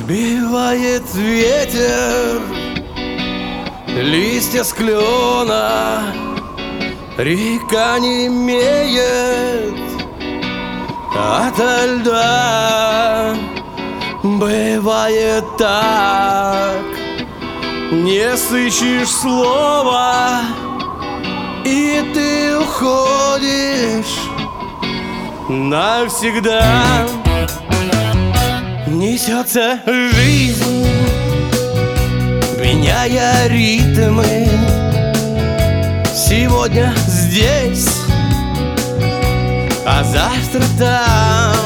Сбивает ветер листья с клена, река немеет ото льда. Бывает так, не сыщешь слова, и ты уходишь навсегда. Несется жизнь, меняя ритмы. Сегодня здесь, а завтра там.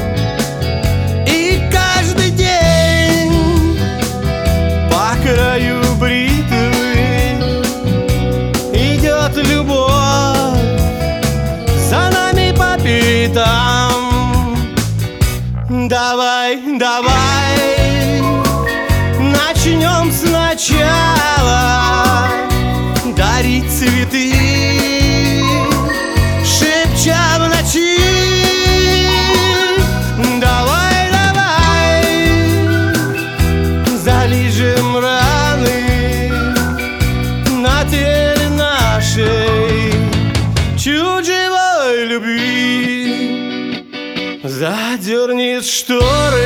И каждый день по краю бритвы идет любовь за нами по пятам. Давай, давай, начнем сначала дарить цветы, шепча в ночи. Давай, давай, залижем раны на теле нашей чуть живой любви. Задернет шторы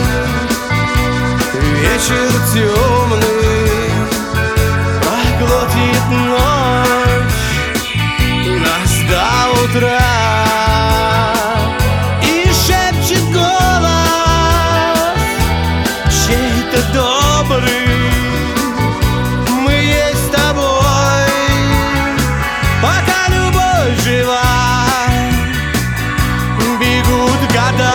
вечер темный, проглотит ночь нас до утра. И шепчет голос чей-то добрый: мы есть с тобой, пока любовь жива. Бегут года,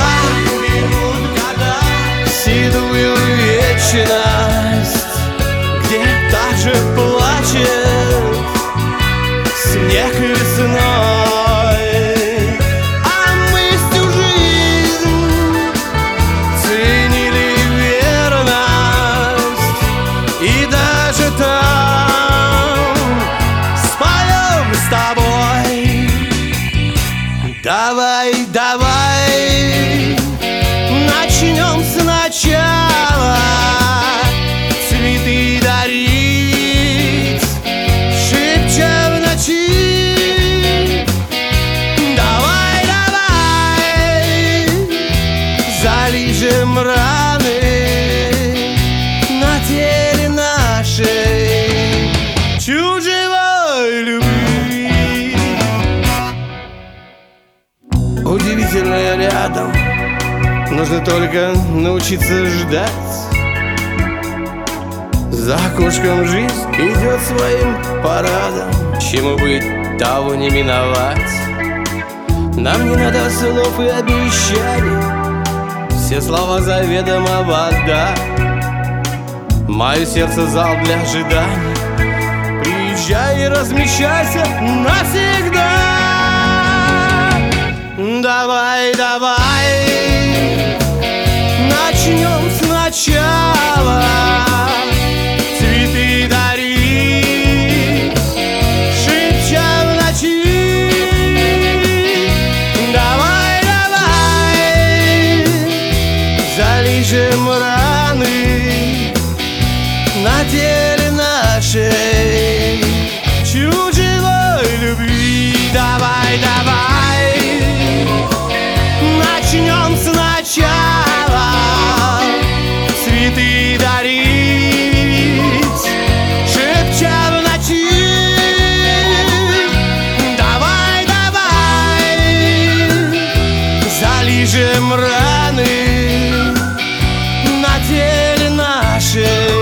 седую вечность, где также плачет снег весной. А мы всю жизнь ценили верность, и даже там споем с тобой. Давай, давай, начнем сначала цветы дарить, шепча в ночи. Давай, давай, залижем раны на теле нашей чуть живой любви. Удивительно рядом, нужно только научиться ждать. За окошком жизнь идет своим парадом, чему быть, того не миновать. Нам не надо слов и обещаний, все слова заведомо вода. Мое сердце зал для ожиданий, приезжай и размещайся навсегда. Давай, давай, начнем сначала цветы дарить, шепча в ночи. Давай, давай, залижем раны на теле нашей чуть живой любви. Давай, давай, начнем сначала цветы дарить, шепча в ночи. Давай, давай, залижем раны на теле нашей